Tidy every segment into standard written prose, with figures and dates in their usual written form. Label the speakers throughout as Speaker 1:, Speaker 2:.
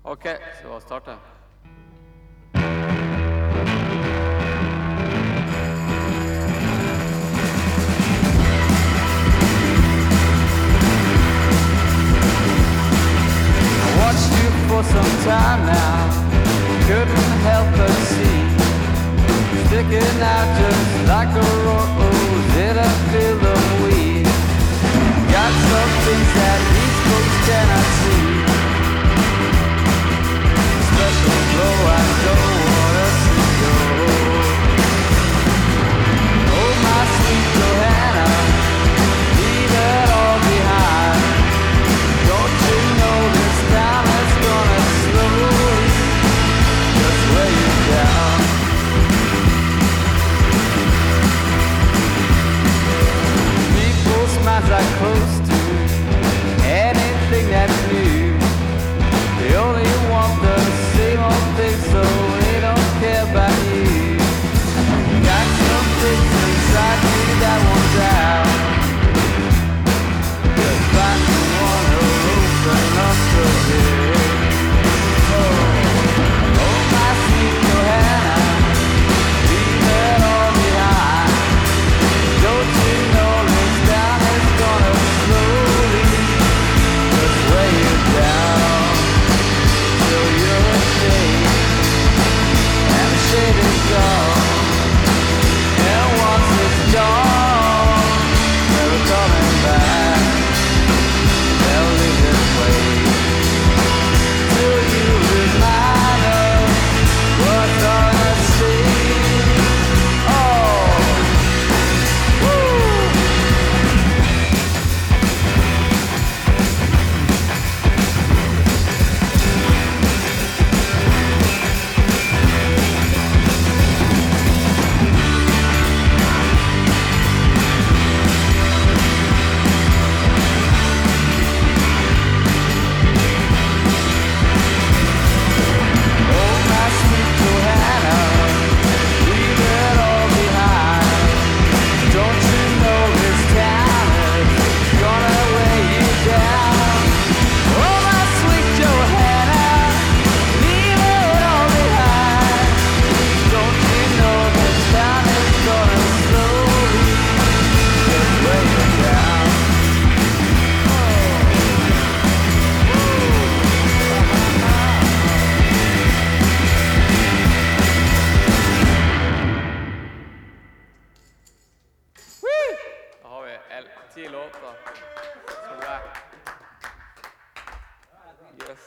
Speaker 1: Ok, så starte. I watched you for some time now, couldn't help but see, sticking out just like a rose in a field of weeds. Got some things that these folks cannot see. Special glow I don't want us to go. Oh my sweet Johanna, leave it all behind. Don't you know this time it's gonna slowly just weigh you down. People's minds are close to anything that's new. They only want the same old thing, so they don't care about you. Got some things inside you that won't die. Just find someone who'll open up the door. Oh my sweet Johanna, leave it all behind. Don't you know this town is gonna slowly just weigh you down till you're ashamed, and the shade is gone. And once it's gone, never coming back. They'll live this way till you remind us what's on the sea. Oh, woo! Oh my sweet Johanna, leave it all behind. Don't you know this town is gonna weigh you down? Oh my sweet Johanna, leave it all behind. Don't you know this town is gonna slowly just weigh you down? Da har vi 10 låter. Så bra. Yes.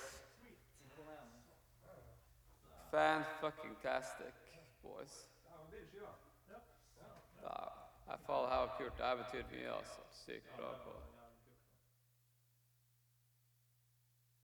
Speaker 1: Fan-fucking-tastic, boys. Ja, jeg faller her og kult. Det her betyr mye, altså. Sykt bra på